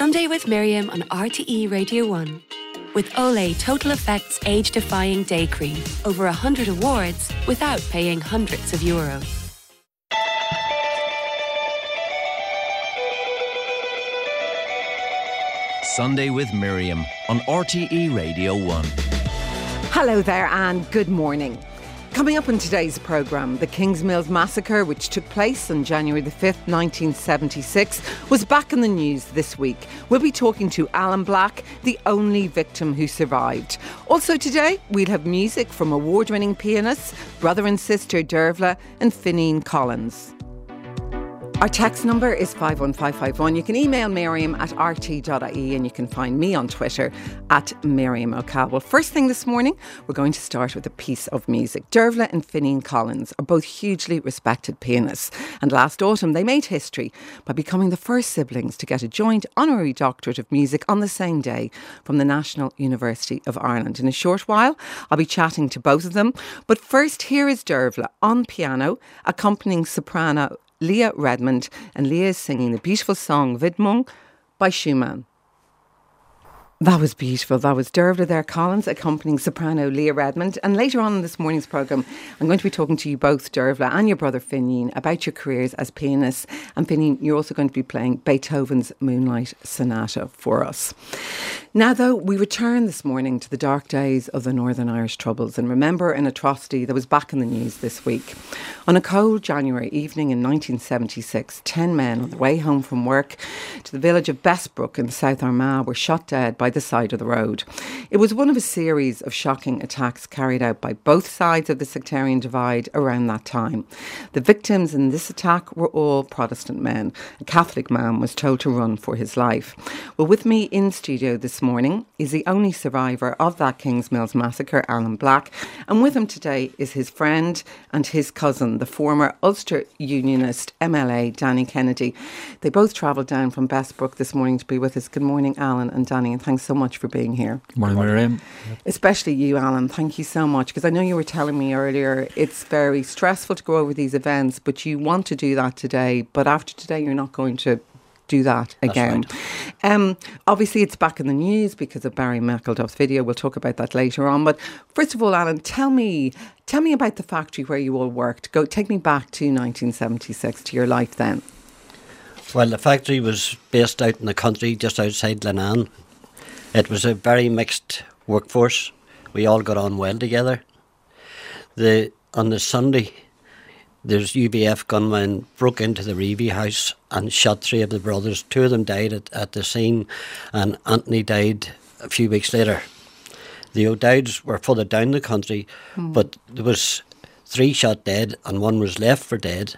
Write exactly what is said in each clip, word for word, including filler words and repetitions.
Sunday with Miriam on R T E Radio one. With Olay Total Effects Age-Defying Day Cream. Over one hundred awards without paying hundreds of euros. Sunday with Miriam on R T E Radio one. Hello there and good morning. Coming up in today's programme, the Kingsmills massacre, which took place on January the fifth, nineteen seventy-six, was back in the news this week. We'll be talking to Alan Black, the only victim who survived. Also today, we'll have music from award-winning pianists, brother and sister Dervla and Fineen Collins. Our text number is five one five five one. You can email Miriam at r t dot i e and you can find me on Twitter at Miriam O'Cal. Well, first thing this morning, we're going to start with a piece of music. Dervla and Fineen Collins are both hugely respected pianists, and last autumn they made history by becoming the first siblings to get a joint honorary doctorate of music on the same day from the National University of Ireland. In a short while, I'll be chatting to both of them, but first here is Dervla on piano, accompanying soprano Leah Redmond, and Leah is singing the beautiful song Widmung by Schumann. That was beautiful. That was Dervla there, Collins, accompanying soprano Leah Redmond. And later on in this morning's programme, I'm going to be talking to you both, Dervla and your brother Fineen, about your careers as pianists. And Fineen, you're also going to be playing Beethoven's Moonlight Sonata for us. Now, though, we return this morning to the dark days of the Northern Irish Troubles and remember an atrocity that was back in the news this week. On a cold January evening in nineteen seventy-six, ten men on their way home from work to the village of Bessbrook in South Armagh were shot dead by the side of the road. It was one of a series of shocking attacks carried out by both sides of the sectarian divide around that time. The victims in this attack were all Protestant men. A Catholic man was told to run for his life. Well, with me in studio this morning is the only survivor of that Kingsmills massacre, Alan Black, and with him today is his friend and his cousin, the former Ulster Unionist M L A, Danny Kennedy. They both travelled down from Bessbrook this morning to be with us. Good morning, Alan and Danny, and thanks so much for being here. Good morning, Miriam. Especially you, Alan. Thank you so much, because I know you were telling me earlier it's very stressful to go over these events, but you want to do that today. But after today, you're not going to do that again. Right. Um, obviously, it's back in the news because of Barry McElduff's video. We'll talk about that later on. But first of all, Alan, tell me, tell me about the factory where you all worked. Go, take me back to nineteen seventy-six, to your life then. Well, the factory was based out in the country, just outside Glenanne. It was a very mixed workforce. We all got on well together. The on the Sunday, there's U B F gunmen broke into the Reevy house and shot three of the brothers. Two of them died at, at the scene, and Anthony died a few weeks later. The O'Dowds were further down the country, mm. but there was three shot dead and one was left for dead.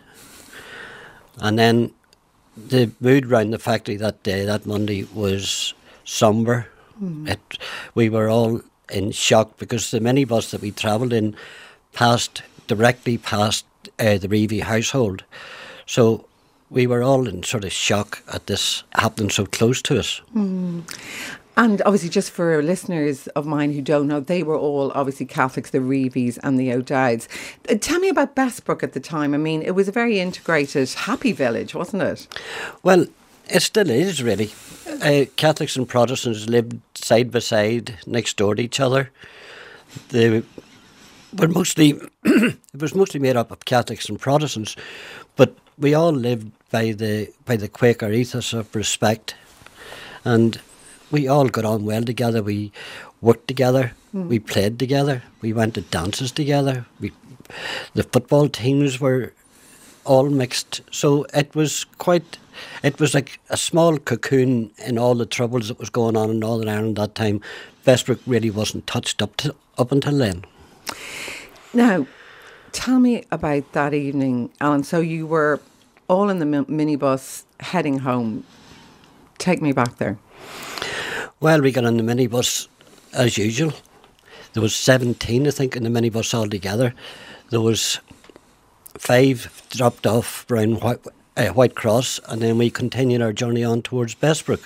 And then the mood round the factory that day, that Monday, was sombre. Mm. It, we were all in shock because the minibus that we travelled in passed directly past uh, the Reevy household. So we were all in sort of shock at this happening so close to us. Mm. And obviously, just for listeners of mine who don't know, they were all obviously Catholics, the Reevies and the O'Dowds. Uh, tell me about Bessbrook at the time. I mean, it was a very integrated, happy village, wasn't it? Well, it still is, really. Uh, Catholics and Protestants lived side by side, next door to each other. They were mostly, it was mostly made up of Catholics and Protestants, but we all lived by the by the Quaker ethos of respect, and we all got on well together. We worked together. Mm. We played together. We went to dances together. We, the football teams were all mixed. So it was quite, it was like a small cocoon in all the troubles that was going on in Northern Ireland that time. Bessbrook really wasn't touched up to, up until then. Now, tell me about that evening, Alan. So you were all in the mi- minibus heading home. Take me back there. Well, we got on the minibus as usual. There was seventeen, I think, in the minibus altogether. There was five dropped off around White, uh, White Cross, and then we continued our journey on towards Bessbrook.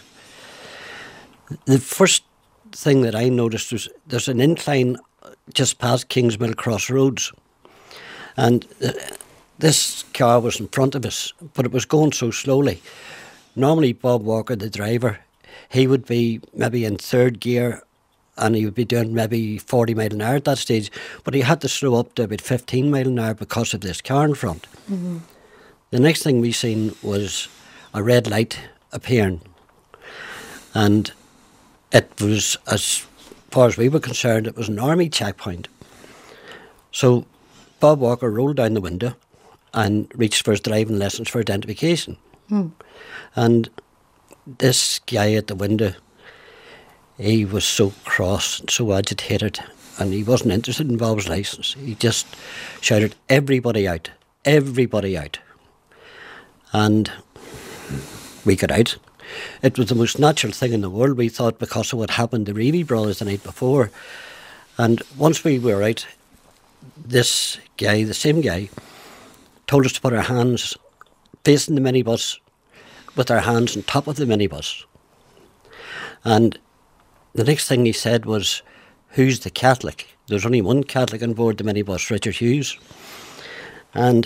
The first thing that I noticed was there's an incline just past Kingsmill Crossroads, and uh, this car was in front of us, but it was going so slowly. Normally Bob Walker, the driver, he would be maybe in third gear and he would be doing maybe forty mile an hour at that stage, but he had to slow up to about fifteen mile an hour because of this car in front. Mm-hmm. The next thing we seen was a red light appearing, and it was, as far as we were concerned, it was an army checkpoint. So Bob Walker rolled down the window and reached for his driving lessons for identification. Mm. And this guy at the window, he was so cross and so agitated, and he wasn't interested in Bob's licence. He just shouted, "Everybody out, everybody out." And we got out. It was the most natural thing in the world, we thought, because of what happened to Reevy brothers the night before. And once we were out, this guy, the same guy, told us to put our hands facing the minibus with our hands on top of the minibus. And the next thing he said was, "Who's the Catholic?" There's only one Catholic on board the minibus, Richard Hughes. And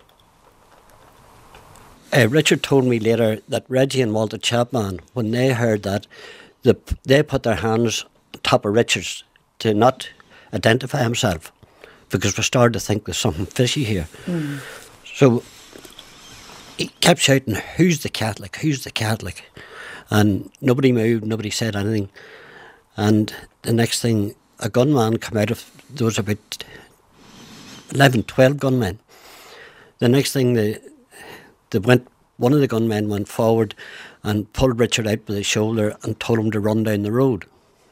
uh, Richard told me later that Reggie and Walter Chapman, when they heard that, the, they put their hands on top of Richard's to not identify himself, because we started to think there's something fishy here. Mm. So he kept shouting, "Who's the Catholic? Who's the Catholic?" And nobody moved, nobody said anything. And the next thing, a gunman came out of, there was about eleven, twelve gunmen. The next thing, they, they went, one of the gunmen went forward and pulled Richard out by the shoulder and told him to run down the road.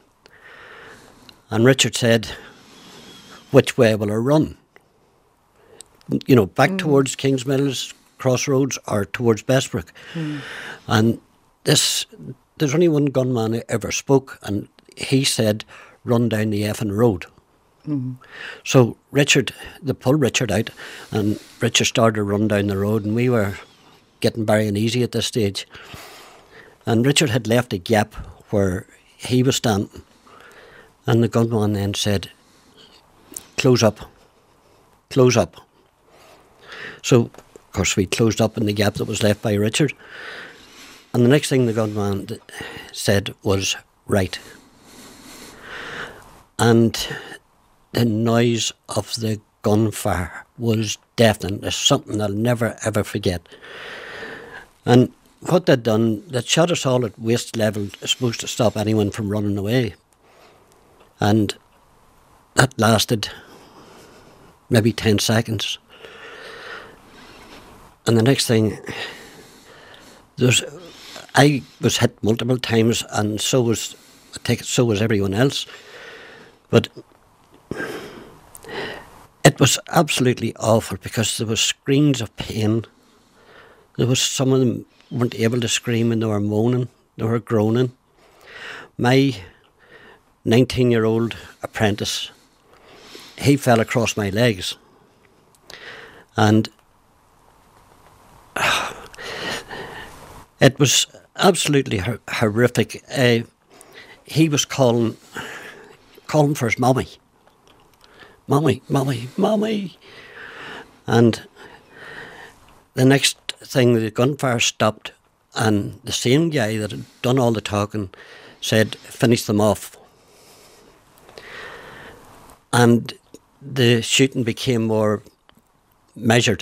And Richard said, "Which way will I run? You know, back mm. towards Kingsmills Crossroads or towards Bessbrook?" Mm. And this, there's only one gunman who ever spoke, and he said, "Run down the effing road." Mm. So Richard, they pulled Richard out, and Richard started to run down the road, and we were getting very uneasy at this stage. And Richard had left a gap where he was standing, and the gunman then said, "Close up, close up." So, of course, we closed up in the gap that was left by Richard. And the next thing the gunman said was, "Right." And the noise of the gunfire was deafening. It's something I'll never, ever forget. And what they'd done, they'd shot us all at waist level, supposed to stop anyone from running away. And that lasted maybe ten seconds. And the next thing, there's, I was hit multiple times, and so was, I take it, so was everyone else. But it was absolutely awful, because there was screams of pain. There was, some of them weren't able to scream, and they were moaning, they were groaning. My nineteen-year-old apprentice, he fell across my legs, and uh, it was absolutely hor- horrific. Uh, he was calling, calling for his mummy, mummy, mummy, mummy, and the next thing, the gunfire stopped, and the same guy that had done all the talking said, "Finish them off." And the shooting became more measured.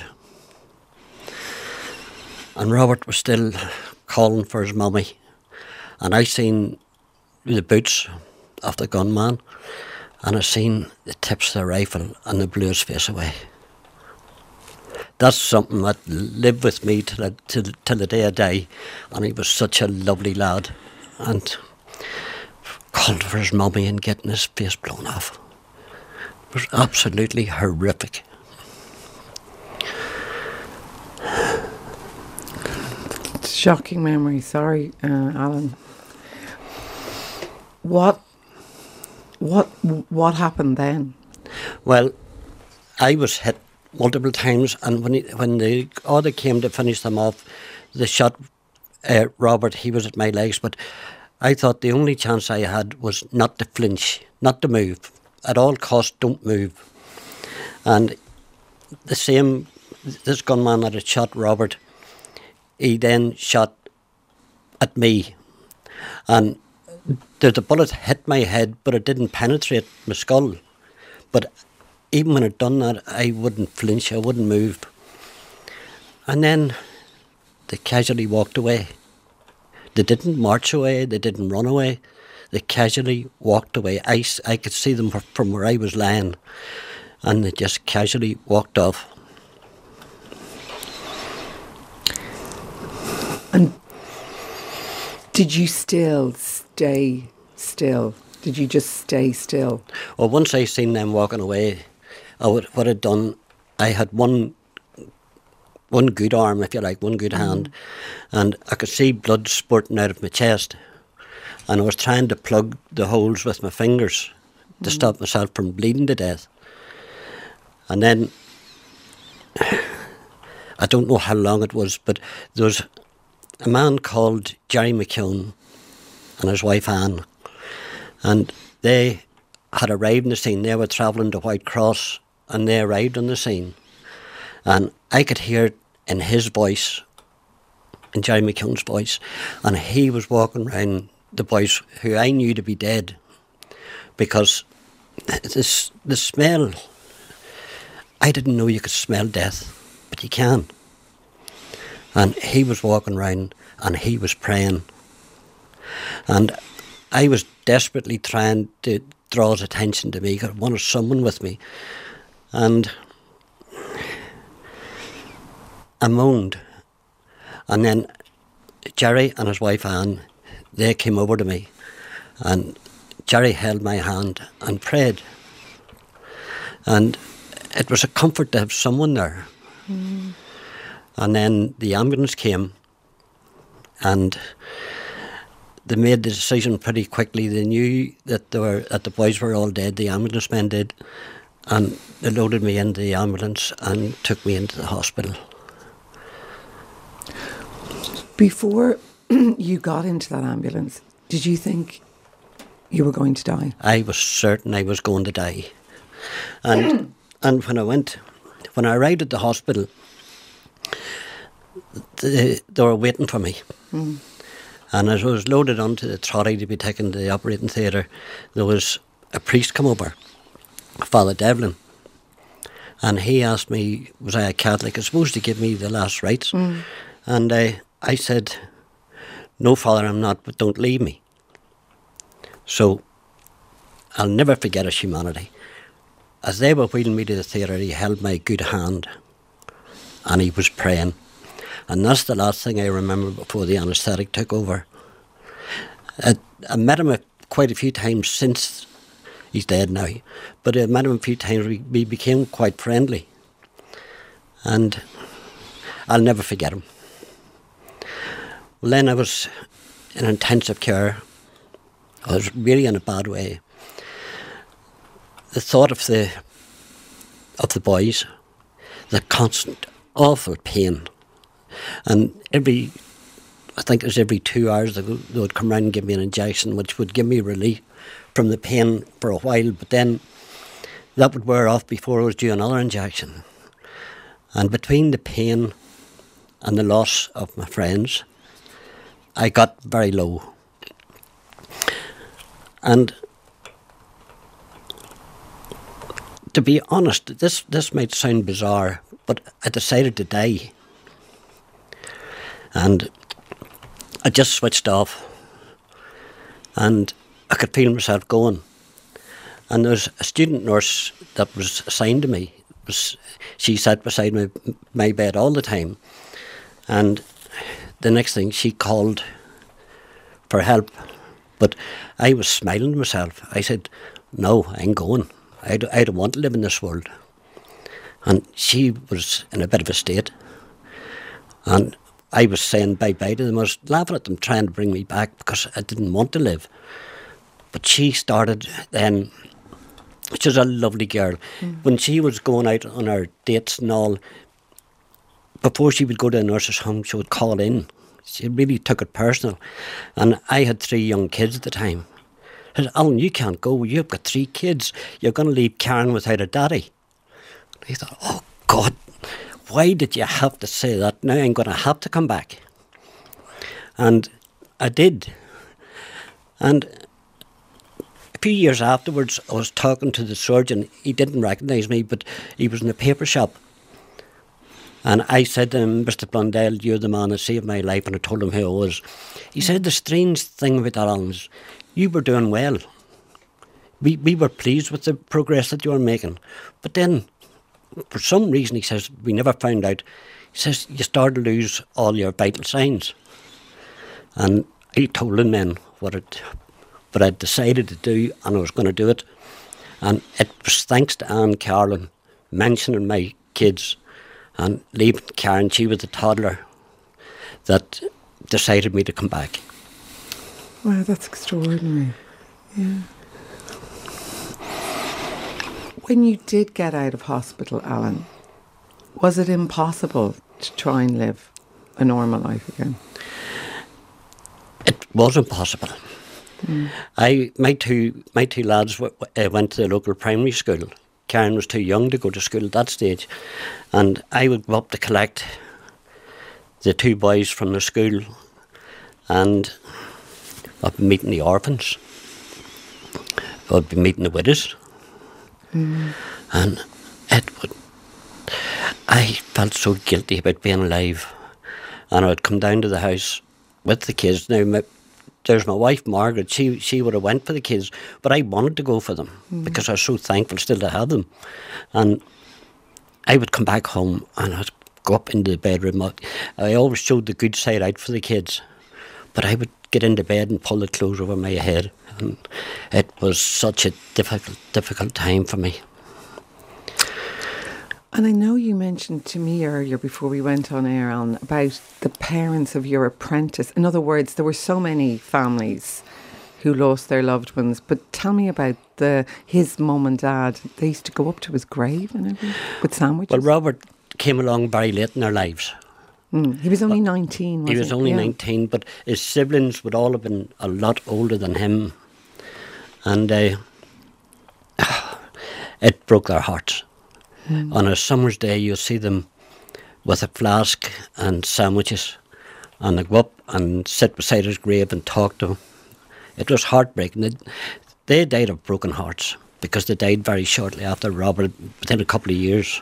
And Robert was still calling for his mummy. And I seen the boots of the gunman, and I seen the tips of the rifle, and they blew his face away. That's something that lived with me till, I, till, till the day I die. And he was such a lovely lad. And calling for his mummy and getting his face blown off. It was absolutely horrific. Shocking memory, sorry, uh, Alan. What, what, what happened then? Well, I was hit multiple times, and when he, when the other came to finish them off, they shot uh, Robert. He was at my legs, but I thought the only chance I had was not to flinch, not to move. At all costs, don't move. And the same, this gunman that had shot Robert, he then shot at me. And the, the bullet hit my head, but it didn't penetrate my skull. But even when it done that, I wouldn't flinch, I wouldn't move. And then they casually walked away. They didn't march away, they didn't run away. They casually walked away. I, I could see them from where I was lying. And they just casually walked off. And did you still stay still? Did you just stay still? Well, once I seen them walking away, I would, what I'd done, I had one one good arm, if you like, one good hand, mm. and I could see blood spurting out of my chest. And I was trying to plug the holes with my fingers to mm. stop myself from bleeding to death. And then, I don't know how long it was, but there was a man called Jerry McKeown and his wife Anne, and they had arrived on the scene. They were travelling to Whitecross, and they arrived on the scene. And I could hear it in his voice, in Jerry McKeown's voice, and he was walking around the boys who I knew to be dead, because this the smell, I didn't know you could smell death, but you can. And he was walking around and he was praying. And I was desperately trying to draw his attention to me, because I wanted someone with me. And I moaned. And then Jerry and his wife Anne, they came over to me. And Jerry held my hand and prayed. And it was a comfort to have someone there. Mm. And then the ambulance came, and they made the decision pretty quickly. They knew that they were that the boys were all dead, the ambulance men did, and they loaded me into the ambulance and took me into the hospital. Before you got into that ambulance, did you think you were going to die? I was certain I was going to die. And and when I went, when I arrived at the hospital, They, they were waiting for me. Mm. And as I was loaded onto the trolley to be taken to the operating theatre, there was a priest come over, Father Devlin, and he asked me, was I a Catholic? I was supposed to give me the last rites. Mm. And I, I said, no, Father, I'm not, but don't leave me. So I'll never forget his humanity. As they were wheeling me to the theatre, he held my good hand and he was praying. And that's the last thing I remember before the anaesthetic took over. I, I met him a, quite a few times since. He's dead now. But I met him a few times. We, we became quite friendly. And I'll never forget him. Well, then I was in intensive care. I was really in a bad way. The thought of the of the boys, the constant, awful pain. And every, I think it was every two hours they would come round and give me an injection, which would give me relief from the pain for a while, but then that would wear off before I was due another injection. And between the pain and the loss of my friends, I got very low. And to be honest, this, this might sound bizarre, but I decided to die. And I just switched off, and I could feel myself going. And there was a student nurse that was assigned to me. Was, she sat beside my, my bed all the time. And the next thing, she called for help. But I was smiling to myself. I said, no, I ain't going. I don't, I don't want to live in this world. And she was in a bit of a state. And I was saying bye-bye to them. I was laughing at them, trying to bring me back because I didn't want to live. But she started then, she was a lovely girl. Mm. When she was going out on her dates and all, before she would go to a nurse's home, she would call in. She really took it personal. And I had three young kids at the time. I said, Alan, you can't go. You've got three kids. You're going to leave Karen without a daddy. And I thought, oh, God. Why did you have to say that? Now I'm going to have to come back. And I did. And a few years afterwards, I was talking to the surgeon. He didn't recognise me, but he was in a paper shop. And I said to him, Mister Blundell, you're the man that saved my life, and I told him who I was. He said, the strange thing about that, Alan, is you were doing well. We we were pleased with the progress that you were making. But then, for some reason, he says, we never found out, he says, you started to lose all your vital signs. And I told him then what it what I'd decided to do, and I was going to do it. And it was thanks to Anne Carlin mentioning my kids and leaving Karen, she was a toddler, that decided me to come back. Wow, that's extraordinary. Yeah. When you did get out of hospital, Alan, was it impossible to try and live a normal life again? It was impossible. Mm. I my two my two lads w- uh, went to the local primary school. Karen was too young to go to school at that stage, and I would go up to collect the two boys from the school, and I'd be meeting the orphans. I'd be meeting the widows, mm. and it would. I felt so guilty about being alive, and I'd come down to the house with the kids. Now, my, there's my wife Margaret. She she would have went for the kids, but I wanted to go for them mm. because I was so thankful still to have them. And I would come back home and I'd go up into the bedroom. I always showed the good side out for the kids, but I would get into bed and pull the clothes over my head, and it was such a difficult difficult time for me. And I know you mentioned to me earlier before we went on air, Alan, about the parents of your apprentice. In other words, there were so many families who lost their loved ones. But tell me about the his mum and dad. They used to go up to his grave and everything with sandwiches. Well, Robert came along very late in their lives. Mm. He was only nineteen, wasn't he? He was only yeah. nineteen, but his siblings would all have been a lot older than him. And uh, it broke their hearts. Mm. On a summer's day, you'll see them with a flask and sandwiches, and they go up and sit beside his grave and talk to him. It was heartbreaking. They, they died of broken hearts because they died very shortly after Robert, within a couple of years.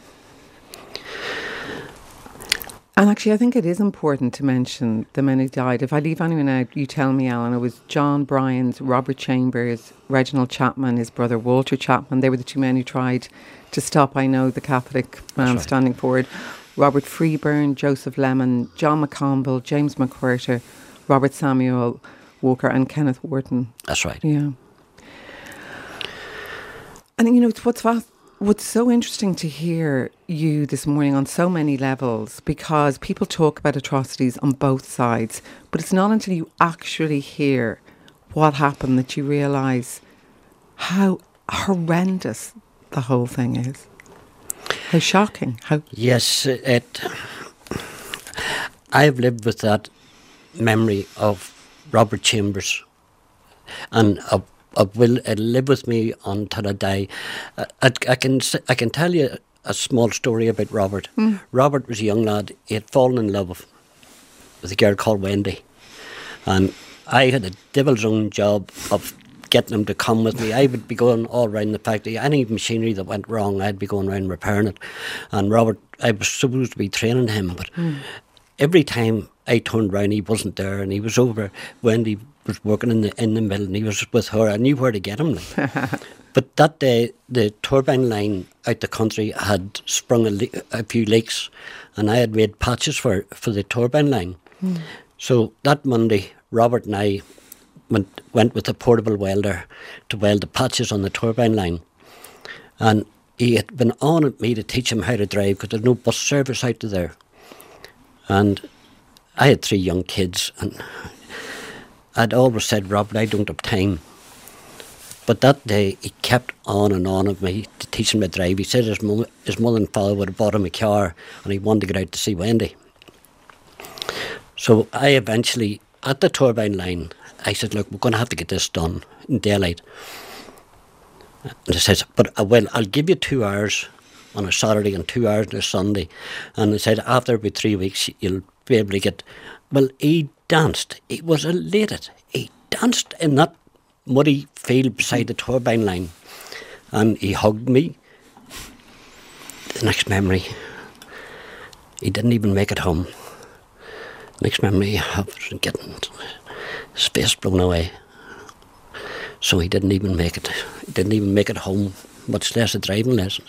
And actually, I think it is important to mention the men who died. If I leave anyone out, you tell me, Alan. It was John Bryans, Robert Chambers, Reginald Chapman, his brother Walter Chapman. They were the two men who tried to stop, I know, the Catholic man right. standing forward. Robert Freeburn, Joseph Lemon, John McConville, James McWhirter, Robert Samuel Walker and Kenneth Wharton. That's right. Yeah. And, you know, it's what's fast. What's so interesting to hear you this morning on so many levels, because people talk about atrocities on both sides, but it's not until you actually hear what happened that you realise how horrendous the whole thing is. How shocking. How Yes, it. I've lived with that memory of Robert Chambers, and a It will it'll live with me until I die. Uh, I, I can I can tell you a small story about Robert. Mm. Robert was a young lad. He had fallen in love with a girl called Wendy, and I had a devil's own job of getting him to come with me. I would be going all around the factory. Any machinery that went wrong, I'd be going around repairing it. And Robert, I was supposed to be training him, but mm. every time I turned round, he wasn't there, and he was over. Wendy was working in the in the mill, and he was with her. I knew where to get him. Like. But that day, the turbine line out the country had sprung a, le- a few leaks, and I had made patches for for the turbine line. Mm. So that Monday, Robert and I went went with a portable welder to weld the patches on the turbine line, and he had been on at me to teach him how to drive because there's no bus service out to there, and I had three young kids, and I'd always said, Robert, I don't have time. But that day, he kept on and on at me to teach him to drive. He said his, mo- his mother and father would have bought him a car, and he wanted to get out to see Wendy. So I eventually, at the turbine line, I said, look, we're going to have to get this done in daylight. And he says, but I will, I'll give you two hours on a Saturday and two hours on a Sunday. And he said, after about three weeks, you'll be able to get... Well, he danced. He was elated. He danced in that muddy field beside the turbine line, and he hugged me. The next memory, he didn't even make it home. Next memory I have was getting his face blown away. So he didn't even make it. He didn't even make it home, much less a driving lessons.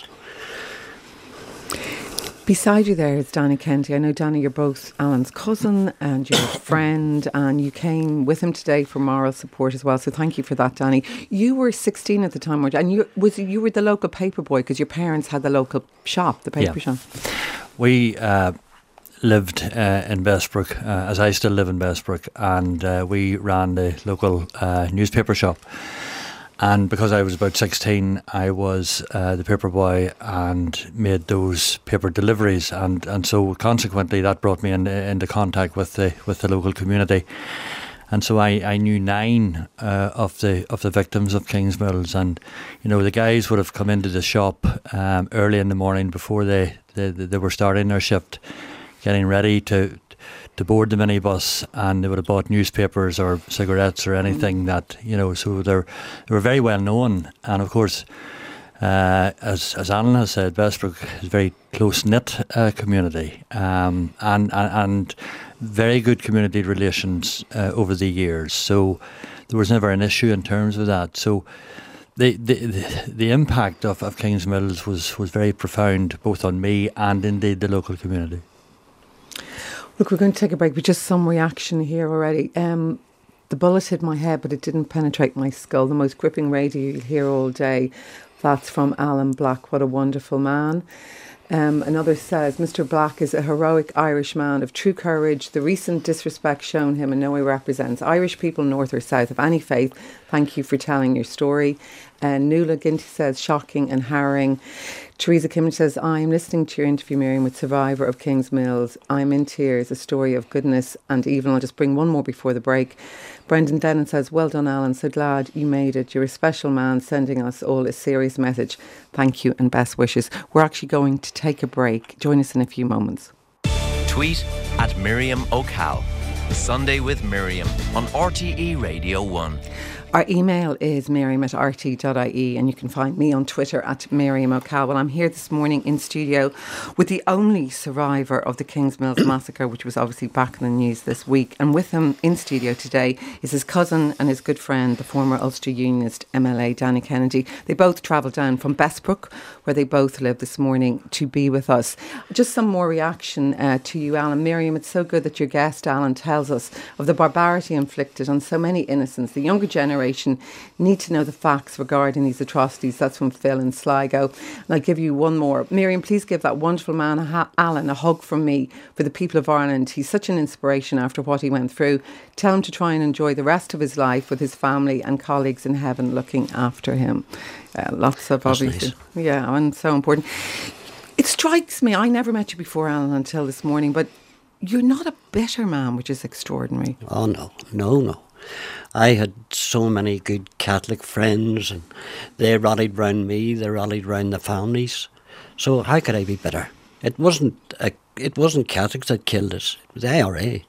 Beside you there is Danny Kennedy. I know, Danny, you're both Alan's cousin and you're a friend, and you came with him today for moral support as well. So thank you for that, Danny. You were sixteen at the time, weren't you? And you, was, you were the local paper boy because your parents had the local shop, the paper yeah. shop. We uh, lived uh, in Bessbrook, uh, as I still live in Bessbrook, and uh, we ran the local uh, newspaper shop. And because I was about sixteen, I was uh, the paper boy and made those paper deliveries, and, and so consequently that brought me in, into contact with the with the local community. And so I, I knew nine uh, of the of the victims of Kingsmills, and you know the guys would have come into the shop um, early in the morning before they, they they were starting their shift, getting ready to. to board the minibus, and they would have bought newspapers or cigarettes or anything that, you know, so they're, they were very well known. And of course, uh, as as Alan has said, Bessbrook is a very close-knit uh, community, um, and, and and very good community relations uh, over the years. So there was never an issue in terms of that. So the the, the, the impact of, of Kingsmills was, was very profound, both on me and indeed the local community. Look, we're going to take a break, but just some reaction here already. Um, the bullet hit my head, but it didn't penetrate my skull. The most gripping radio you'll hear all day. That's from Alan Black. What a wonderful man. Um, another says, Mister Black is a heroic Irish man of true courage. The recent disrespect shown him in no way represents Irish people, north or south, of any faith. Thank you for telling your story. Uh, Nuala Ginty says, shocking and harrowing. Teresa Kimmage says, I'm listening to your interview, Miriam, with survivor of Kingsmills. I'm in tears, a story of goodness and evil. I'll just bring one more before the break. Brendan Dennon says, well done, Alan. So glad you made it. You're a special man, sending us all a serious message. Thank you and best wishes. We're actually going to take a break. Join us in a few moments. Tweet at Miriam O'Cal. Sunday with Miriam on R T E Radio one. Our email is miriam at r t dot i e, and you can find me on Twitter at Miriam O'Cal. Well, I'm here this morning in studio with the only survivor of the Kingsmills massacre, which was obviously back in the news this week. And with him in studio today is his cousin and his good friend, the former Ulster Unionist M L A, Danny Kennedy. They both travelled down from Bessbrook, where they both live, this morning to be with us. Just some more reaction uh, to you, Alan. Miriam, it's so good that your guest, Alan, tells us of the barbarity inflicted on so many innocents. The younger generation need to know the facts regarding these atrocities. That's from Phil in Sligo. And I'll give you one more. Miriam, please give that wonderful man, Alan, a hug from me for the people of Ireland. He's such an inspiration after what he went through. Tell him to try and enjoy the rest of his life with his family and colleagues in heaven looking after him. Uh, lots of That's obviously. Nice. Yeah, and so important. It strikes me, I never met you before, Alan, until this morning, but you're not a bitter man, which is extraordinary. Oh, no, no, no. I had so many good Catholic friends, and they rallied round me, they rallied round the families. So how could I be bitter? It wasn't a, it wasn't Catholics that killed us, it was the I R A.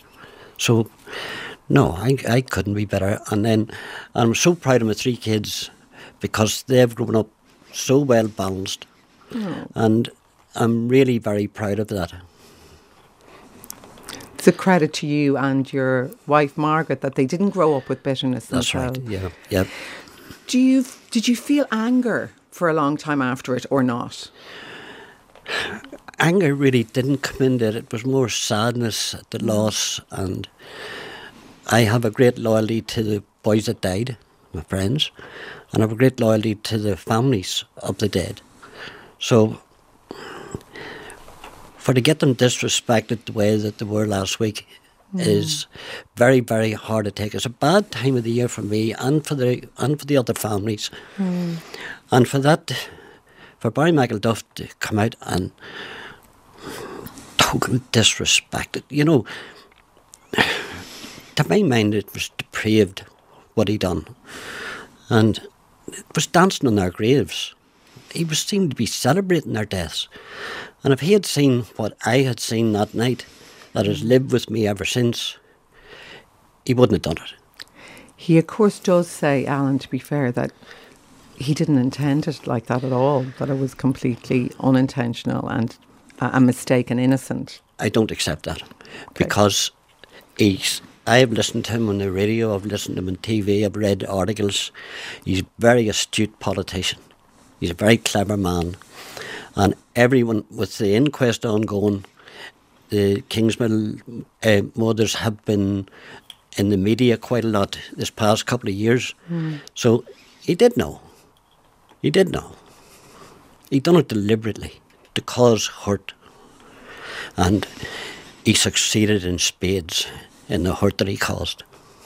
So, no, I, I couldn't be bitter. And then I'm so proud of my three kids because they've grown up so well balanced. Oh. And I'm really very proud of that. It's a credit to you and your wife Margaret that they didn't grow up with bitterness That's themselves. right, yeah, yeah. Do you, did you feel anger for a long time after it or not? Anger really didn't come into it. It was more sadness at the loss, and I have a great loyalty to the boys that died, my friends, and I have a great loyalty to the families of the dead. So for to get them disrespected the way that they were last week mm. is very, very hard to take. It's a bad time of the year for me and for the and for the other families. Mm. And for that, for Barry McElduff to come out and total disrespect it, you know, to my mind it was depraved what he done. And it was dancing on their graves. He was seemed to be celebrating their deaths. And if he had seen what I had seen that night, that has lived with me ever since, he wouldn't have done it. He, of course, does say, Alan, to be fair, that he didn't intend it like that at all, that it was completely unintentional and a, a mistake and innocent. I don't accept that. Okay. Because he's, I've listened to him on the radio, I've listened to him on T V, I've read articles. He's a very astute politician. He's a very clever man. And everyone, with the inquest ongoing, the Kingsmill uh, mothers have been in the media quite a lot this past couple of years. Mm. So he did know. He did know. He done it deliberately to cause hurt. And he succeeded in spades in the hurt that he caused.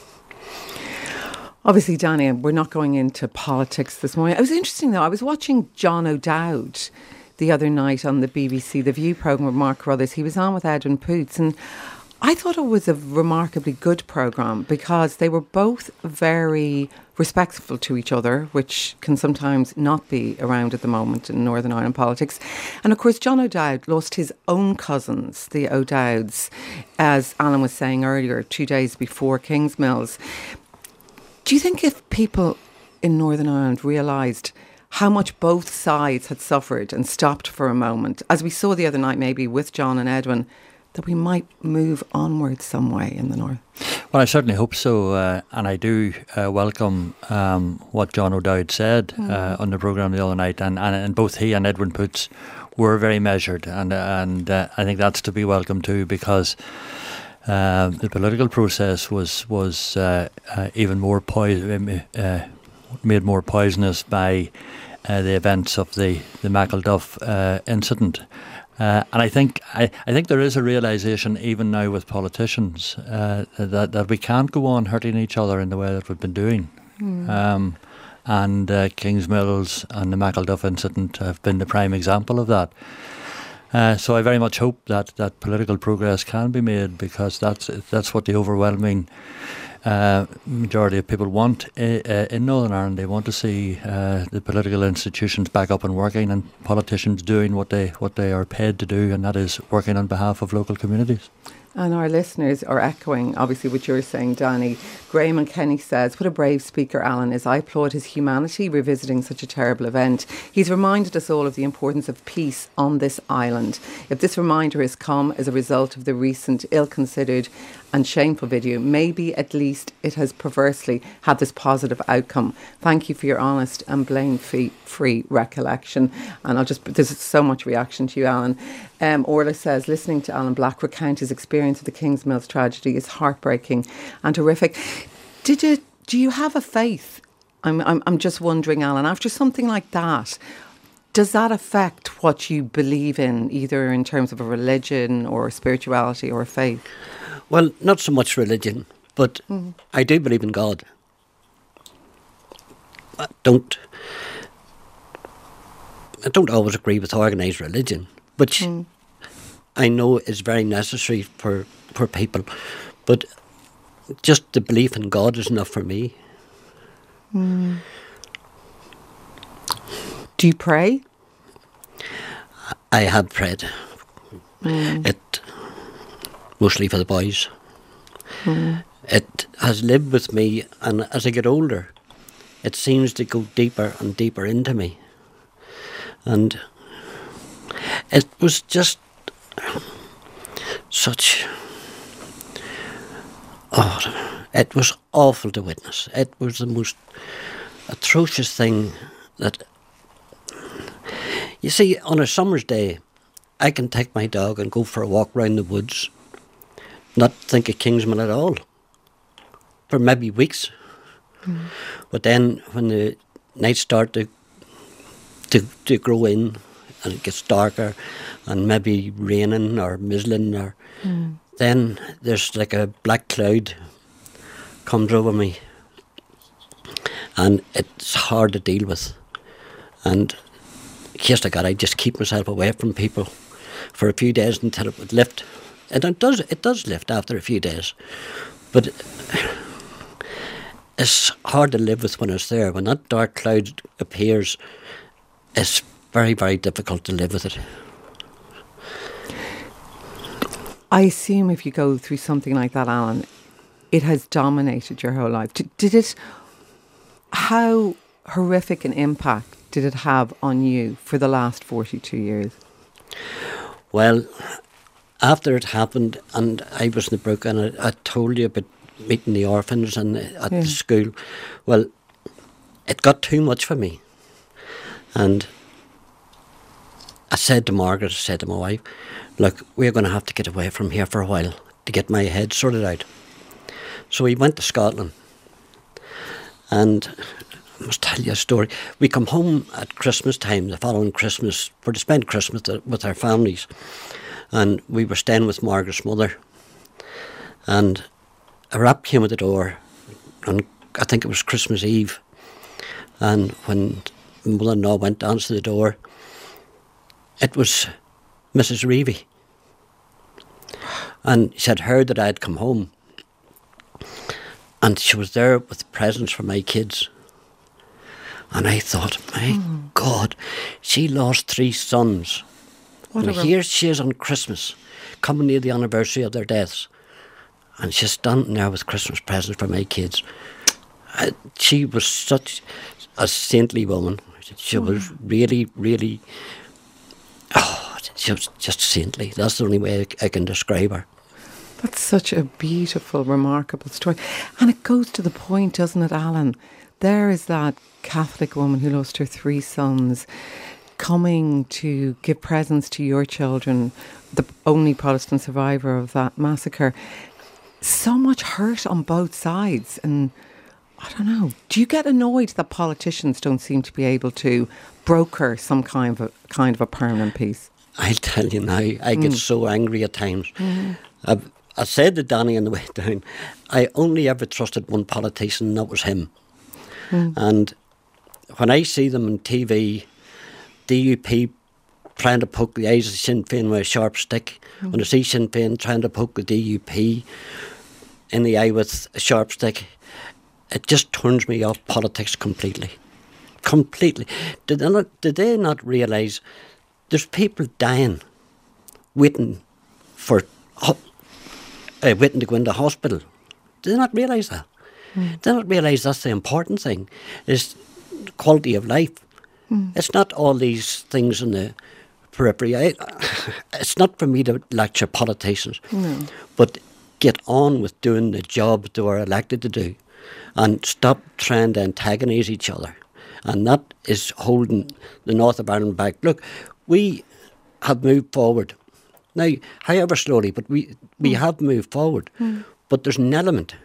Obviously, Danny, we're not going into politics this morning. It was interesting, though. I was watching John O'Dowd the other night on the B B C The View programme with Mark Carruthers. He was on with Edwin Poots, and I thought it was a remarkably good programme because they were both very respectful to each other, which can sometimes not be around at the moment in Northern Ireland politics. And of course, John O'Dowd lost his own cousins, the O'Dowds, as Alan was saying earlier, two days before Kingsmills. Do you think if people in Northern Ireland realised how much both sides had suffered and stopped for a moment, as we saw the other night maybe with John and Edwin, that we might move onwards some way in the north? Well, I certainly hope so, uh, and I do uh, welcome um, what John O'Dowd said mm. uh, on the programme the other night, and, and, and both he and Edwin Poots were very measured, and and uh, I think that's to be welcomed too, because uh, the political process was was uh, uh, even more poison, uh, made more poisonous by uh, the events of the the McElduff uh, incident. Uh, and I think I, I think there is a realisation even now with politicians uh, that that we can't go on hurting each other in the way that we've been doing. Mm. Um, and uh, Kingsmills and the McElduff incident have been the prime example of that. Uh, so I very much hope that, that political progress can be made, because that's that's what the overwhelming uh, majority of people want uh, in Northern Ireland. They want to see uh, the political institutions back up and working, and politicians doing what they what they are paid to do, and that is working on behalf of local communities. And our listeners are echoing, obviously, what you're saying, Danny. Graham and Kenny says, what a brave speaker Alan is. I applaud his humanity revisiting such a terrible event. He's reminded us all of the importance of peace on this island. If this reminder has come as a result of the recent ill-considered and shameful video, maybe at least it has perversely had this positive outcome. Thank you for your honest and blame-free recollection. And I'll just, there's so much reaction to you, Alan. Um, Orla says, listening to Alan Black recount his experience of the Kingsmills tragedy is heartbreaking and horrific. Did you, do you have a faith? I'm, I'm, I'm just wondering, Alan, after something like that, does that affect what you believe in, either in terms of a religion or spirituality or a faith? Well, not so much religion, but mm. I do believe in God. I don't, I don't always agree with organised religion, which mm. I know is very necessary for, for people, but just the belief in God is enough for me. Mm. Do you pray? I have prayed. Mm. It mostly for the boys. Mm. It has lived with me, and as I get older, it seems to go deeper and deeper into me. And it was just such... Oh, it was awful to witness. It was the most atrocious thing that... You see, on a summer's day, I can take my dog and go for a walk round the woods, not think of Kingsmill at all, for maybe weeks. Mm. But then when the nights start to, to to grow in, and it gets darker, and maybe raining or mizzling, or mm. then there's like a black cloud comes over me, and it's hard to deal with. And in case like that, I just keep myself away from people for a few days until it would lift. And it does, it does lift after a few days. But it's hard to live with when it's there. When that dark cloud appears, it's very, very difficult to live with it. I assume if you go through something like that, Alan, it has dominated your whole life. Did, did it, how horrific an impact did it have on you for the last forty-two years? Well, after it happened, and I was in the Brook, and I, I told you about meeting the orphans and at yeah. the school. Well, it got too much for me. And I said to Margaret, I said to my wife, look, we're going to have to get away from here for a while to get my head sorted out. So we went to Scotland. And I must tell you a story. We come home at Christmas time, the following Christmas, for to spend Christmas with our families. And we were staying with Margaret's mother. And a rap came at the door, and I think it was Christmas Eve. And when mother-in-law went to answer the door, it was Missus Reevy. And she had heard that I had come home. And she was there with presents for my kids. And I thought, my mm. God, she lost three sons. What and here she is on Christmas, coming near the anniversary of their deaths. And she's standing there with Christmas presents for my kids. Uh, she was such a saintly woman. She mm. was really, really, oh, she was just saintly. That's the only way I, I can describe her. That's such a beautiful, remarkable story. And it goes to the point, doesn't it, Alan? There is that Catholic woman who lost her three sons coming to give presents to your children, the only Protestant survivor of that massacre. So much hurt on both sides. And I don't know, do you get annoyed that politicians don't seem to be able to broker some kind of a, kind of a permanent peace? I'll tell you now, I get mm. so angry at times. Mm. I've, I said to Danny on the way down, I only ever trusted one politician, and that was him. Mm. And when I see them on T V, D U P trying to poke the eyes of Sinn Féin with a sharp stick, mm. when I see Sinn Féin trying to poke the D U P in the eye with a sharp stick, it just turns me off politics completely. Completely. Did they not, did they not realise there's people dying, waiting for... Uh, waiting to go into hospital? Do they not realise that? Mm. Do they not realise that's the important thing, is quality of life? Mm. It's not all these things in the periphery. I, it's not for me to lecture politicians, no. but get on with doing the job they were elected to do and stop trying to antagonise each other. And that is holding the North of Ireland back. Look, we have moved forward. Now, however slowly, but we, we mm. have moved forward. Mm. But there's an element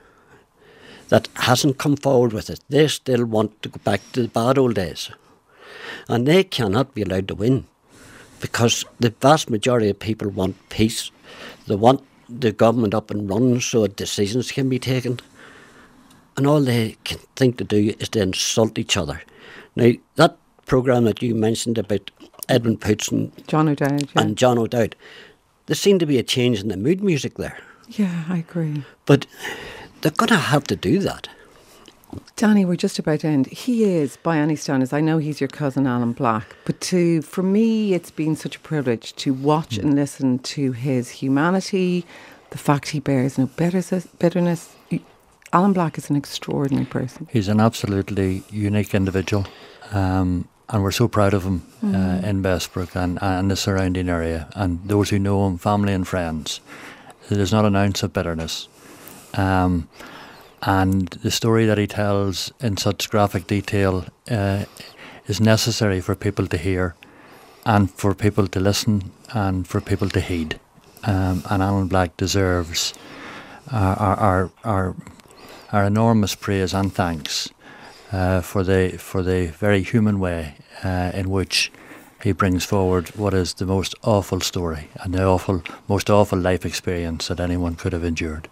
that hasn't come forward with it. They still want to go back to the bad old days. And they cannot be allowed to win, because the vast majority of people want peace. They want the government up and running so decisions can be taken. And all they can think to do is to insult each other. Now, that programme that you mentioned about Edmund Poots and John O'Dowd, yeah. and John O'Dowd, there seemed to be a change in the mood music there. Yeah, I agree. But they're going to have to do that. Danny, we're just about to end. He is, by any standards, I know he's your cousin Alan Black, but to for me it's been such a privilege to watch mm. and listen to his humanity, the fact he bears no bitterness. Alan Black is an extraordinary person. He's an absolutely unique individual. Um, And we're so proud of him mm. uh, in Bessbrook and, and the surrounding area. And those who know him, family and friends, there's not an ounce of bitterness. Um, and the story that he tells in such graphic detail uh, is necessary for people to hear and for people to listen and for people to heed. Um, and Alan Black deserves our, our, our, our enormous praise and thanks. Uh, for the for the very human way uh, in which he brings forward what is the most awful story and the awful, most awful life experience that anyone could have endured.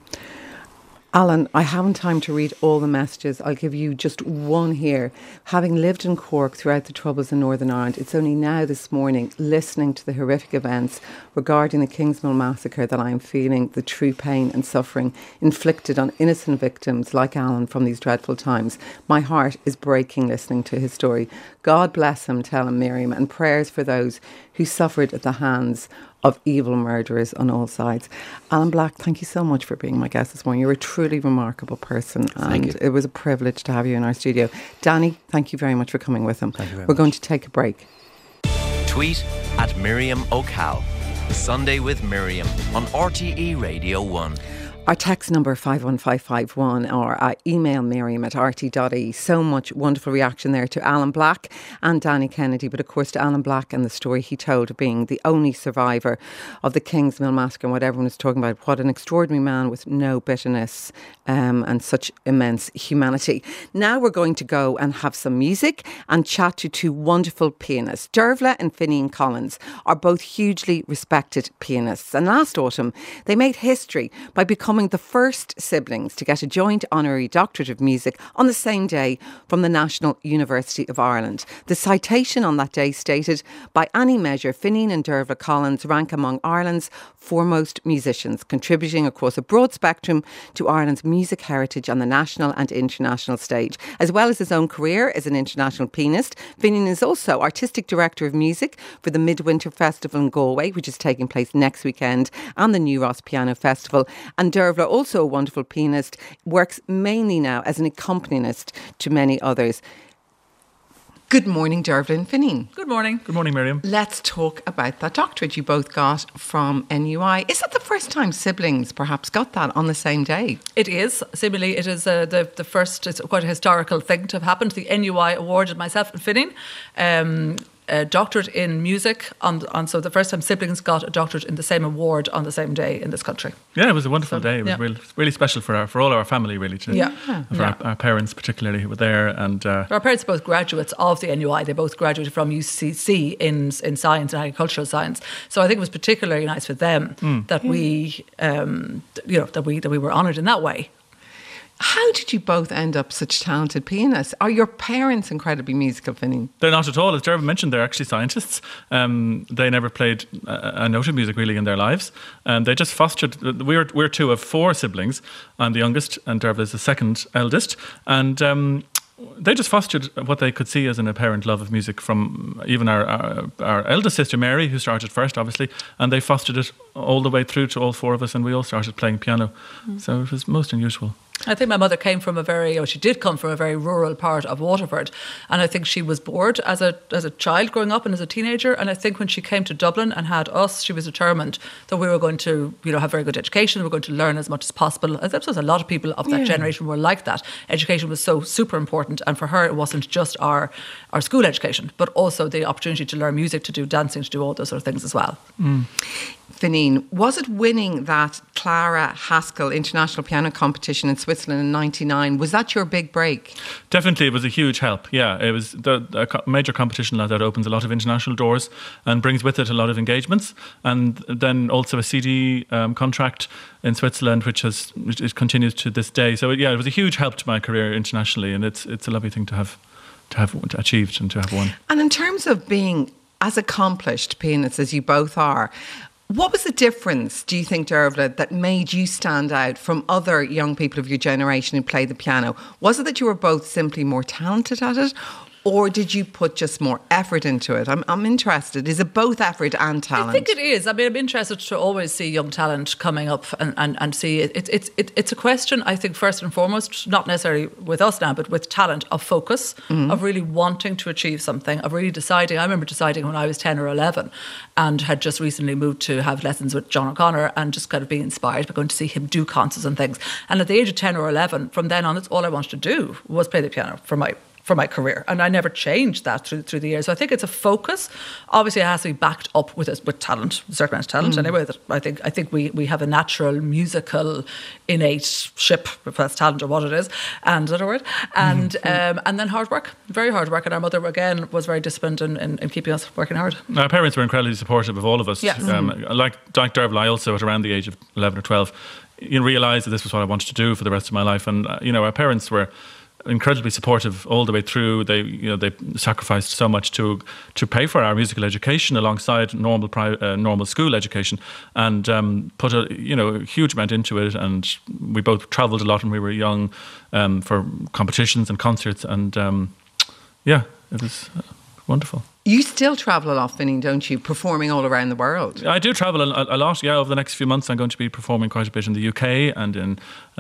Alan, I haven't time to read all the messages. I'll give you just one here. Having lived in Cork throughout the Troubles in Northern Ireland, it's only now this morning, listening to the horrific events regarding the Kingsmill massacre, that I am feeling the true pain and suffering inflicted on innocent victims like Alan from these dreadful times. My heart is breaking listening to his story. God bless him, tell him, Miriam, and prayers for those who suffered at the hands of evil murderers on all sides. Alan Black, thank you so much for being my guest this morning. You're a truly remarkable person, Thank and you. it was a privilege to have you in our studio. Danny, thank you very much for coming with him. Thank you very We're much. going to take a break. Tweet at Miriam O'Cal. Sunday with Miriam on R T E Radio one. Our text number five one five five one, or uh, email Miriam at r t dot e. So much wonderful reaction there to Alan Black and Danny Kennedy, but of course to Alan Black and the story he told of being the only survivor of the Kingsmill Massacre and what everyone was talking about. What an extraordinary man with no bitterness um, and such immense humanity. Now we're going to go and have some music and chat to two wonderful pianists. Dervla and Finian Collins are both hugely respected pianists, and last autumn they made history by becoming the first siblings to get a joint honorary doctorate of music on the same day from the National University of Ireland. The citation on that day stated, by any measure, Finian and Dervla Collins rank among Ireland's foremost musicians, contributing across a broad spectrum to Ireland's music heritage on the national and international stage. As well as his own career as an international pianist, Finian is also artistic director of music for the Midwinter Festival in Galway, which is taking place next weekend, and the New Ross Piano Festival. And Dervla, also a wonderful pianist, works mainly now as an accompanist to many others. Good morning, Dervla and Finian. Good morning. Good morning, Miriam. Let's talk about that doctorate you both got from N U I. Is that the first time siblings perhaps got that on the same day? It is. Similarly, it is uh, the, the first, it's quite a historical thing to have happened. The N U I awarded myself and Finian um, a doctorate in music. On, on So the first time siblings got a doctorate in the same award on the same day in this country. Yeah, it was a wonderful So, day. It was yeah. really, really special for our, for all our family, really. To, Yeah. For Yeah. Our, our parents, particularly, who were there. And uh, Our parents are both graduates of the N U I. They both graduated from U C C in in science and agricultural science. So I think it was particularly nice for them Mm. that we, um, you know, that we that we were honoured in that way. How did you both end up such talented pianists? Are your parents incredibly musical, Finian? they're not at all. As Dervla mentioned, they're actually scientists. Um, they never played a, a note of music, really, in their lives. And they just fostered... We're, we're two of four siblings. I'm the youngest, and Dervla is the second eldest. And... Um, They just fostered what they could see as an apparent love of music from even our, our our eldest sister Mary, who started first, obviously, and they fostered it all the way through to all four of us, and we all started playing piano. Mm. So it was most unusual. I think my mother came from a very, or she did come from a very rural part of Waterford, and I think she was bored as a as a child growing up and as a teenager. And I think when she came to Dublin and had us, she was determined that we were going to, you know, have very good education. We were going to learn as much as possible. I suppose a lot of people of that Yeah. generation were like that. Education was so super important, and for her, it wasn't just our our school education, but also the opportunity to learn music, to do dancing, to do all those sort of things as well. Mm. Finian, was it winning that Clara Haskell International Piano Competition in Switzerland in ninety-nine? Was that your big break? Definitely, it was a huge help. Yeah, it was the, a co- major competition like that opens a lot of international doors and brings with it a lot of engagements, and then also a C D um, contract in Switzerland, which has which it continues to this day. So yeah, it was a huge help to my career internationally, and it's it's a lovely thing to have to have achieved and to have won. And in terms of being as accomplished pianists as you both are, what was the difference, do you think, Dervla, that made you stand out from other young people of your generation who played the piano? Was it that you were both simply more talented at it, or did you put just more effort into it? I'm, I'm interested. Is it both effort and talent? I think it is. I mean, I'm interested to always see young talent coming up and, and, and see it. It, it, it. It's a question, I think, first and foremost, not necessarily with us now, but with talent, of focus, mm-hmm. of really wanting to achieve something, of really deciding. I remember deciding when I was ten or eleven and had just recently moved to have lessons with John O'Connor and just kind of being inspired by going to see him do concerts and things. And at the age of ten or eleven, from then on, that's all I wanted to do was play the piano for my for my career, and I never changed that through through the years. So I think it's a focus. Obviously, it has to be backed up with with talent, a certain amount of talent. Mm. Anyway, that I think I think we we have a natural musical innate ship, if that's talent or what it is, and is that a word? And mm-hmm. um, and then hard work, very hard work. And our mother again was very disciplined in, in, in keeping us working hard. Our parents were incredibly supportive of all of us. Yes. Um, Mm-hmm. like like Dervla, I also at around the age of eleven or twelve, you realised that this was what I wanted to do for the rest of my life, and uh, you know, our parents were incredibly supportive all the way through. They, you know, they sacrificed so much to to pay for our musical education alongside normal pri- uh, normal school education, and um, put a you know a huge amount into it. And we both travelled a lot when we were young um, for competitions and concerts, and um, yeah, it was uh, wonderful. You still travel a lot, Vinny, don't you? Performing all around the world. I do travel a, a lot. Yeah, over the next few months, I'm going to be performing quite a bit in the U K and in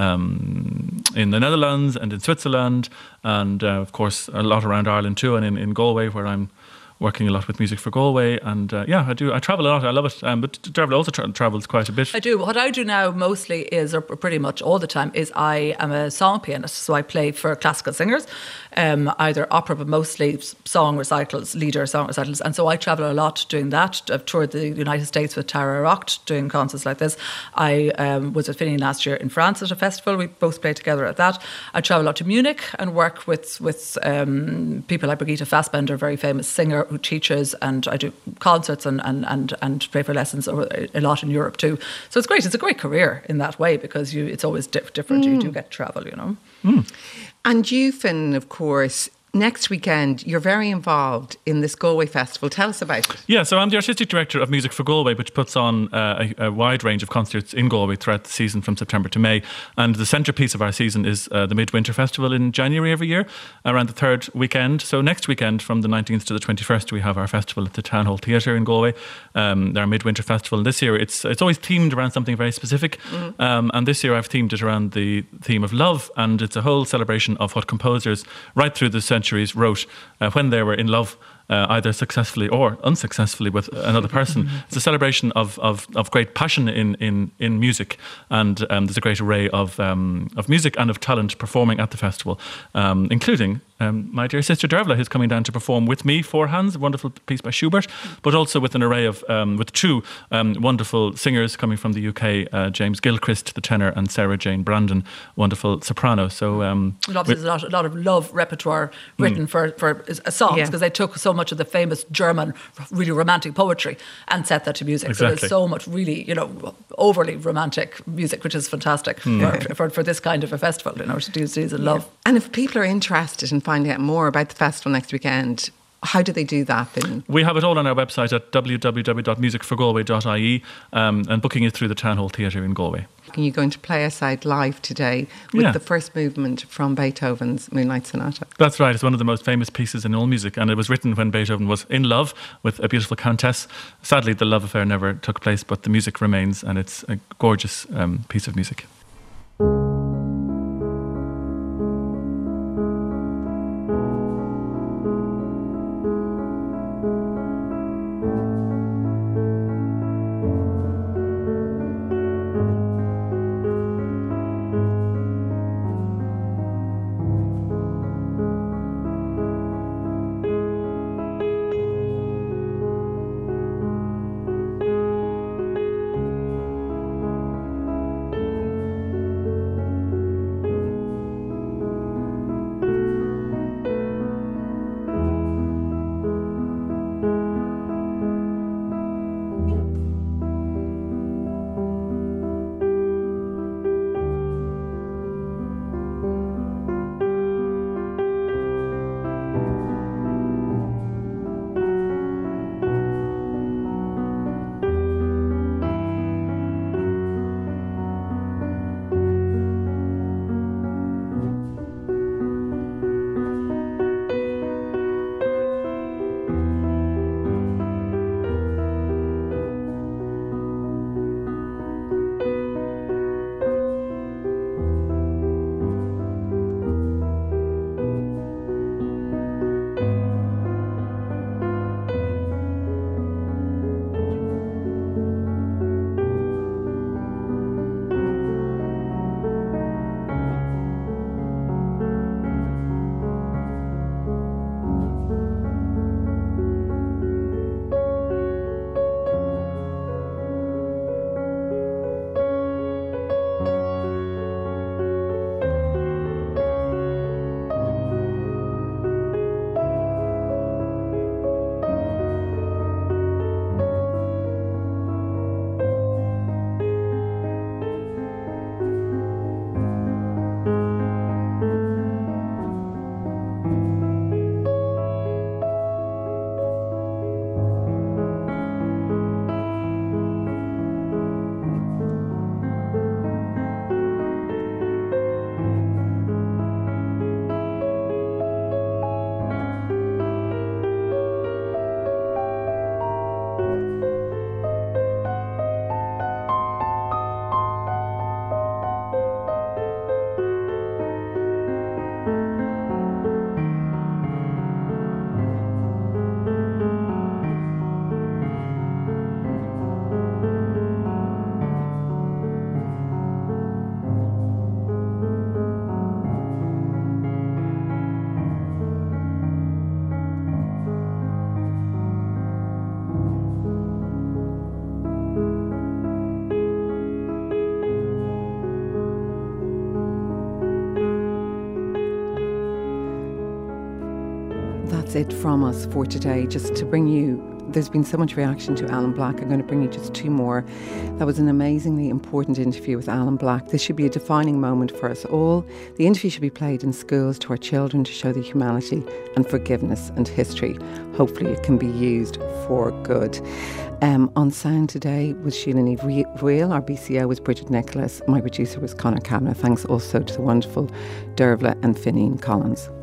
um, in the Netherlands and in Switzerland, and uh, of course a lot around Ireland too, and in, in Galway, where I'm working a lot with Music for Galway. And uh, yeah, I do. I travel a lot. I love it. Um, but Dervla also tra- travels quite a bit. I do. What I do now mostly is, or pretty much all the time, is I am a song pianist. So I play for classical singers, um, either opera, but mostly song recitals, leader song recitals. And so I travel a lot doing that. I've toured the United States with Tara Rocht doing concerts like this. I um, was with Finny last year in France at a festival. We both played together at that. I travel a lot to Munich and work with, with um, people like Brigitte Fassbender, very famous singer, who teaches, and I do concerts and, and, and, and play for lessons a lot in Europe too. So it's great. It's a great career in that way, because you it's always diff- different. Mm. You do get to travel, you know. Mm. And you, Finn, of course, next weekend, you're very involved in this Galway Festival. Tell us about it. Yeah, so I'm the Artistic Director of Music for Galway, which puts on uh, a, a wide range of concerts in Galway throughout the season from September to May. And the centrepiece of our season is uh, the Midwinter Festival in January every year, around the third weekend. So next weekend, from the nineteenth to the twenty-first, we have our festival at the Town Hall Theatre in Galway, um, our Midwinter Festival. And this year, it's it's always themed around something very specific. Mm-hmm. Um, and this year, I've themed it around the theme of love. And it's a whole celebration of what composers right through the centuries wrote Uh, when they were in love, uh, either successfully or unsuccessfully with another person. It's a celebration of, of, of great passion in, in, in music, and um, there's a great array of um, of music and of talent performing at the festival, um, including um, my dear sister Dervla, who's coming down to perform with me, Four Hands, a wonderful piece by Schubert, but also with an array of, um, with two um, wonderful singers coming from the U K, uh, James Gilchrist, the tenor, and Sarah Jane Brandon, wonderful soprano. So um, obviously there's a lot, a lot of love repertoire written mm. for, for songs, because yeah. they took so much of the famous German, really romantic poetry and set that to music. Exactly. So there's so much really, you know, overly romantic music, which is fantastic mm. for, for, for this kind of a festival, you know, to do season yeah. love. And if people are interested in finding out more about the festival next weekend, how do they do that then? We have it all on our website at w w w dot music for galway dot i e, um, and booking it through the Town Hall Theatre in Galway. And you're going to play us out live today with yeah. the first movement from Beethoven's Moonlight Sonata. That's right. It's one of the most famous pieces in all music, and it was written when Beethoven was in love with a beautiful countess. Sadly, the love affair never took place, but the music remains, and it's a gorgeous um, piece of music. That's it from us for today. Just to bring you, there's been so much reaction to Alan Black. I'm going to bring you just two more. That was an amazingly important interview with Alan Black. This should be a defining moment for us all. The interview should be played in schools to our children to show the humanity and forgiveness and history. Hopefully it can be used for good. Um, on sound today was Sheila Niamh Reel. Our B C O was Bridget Nicholas. My producer was Conor Kavanagh. Thanks also to the wonderful Dervla and Fineen Collins.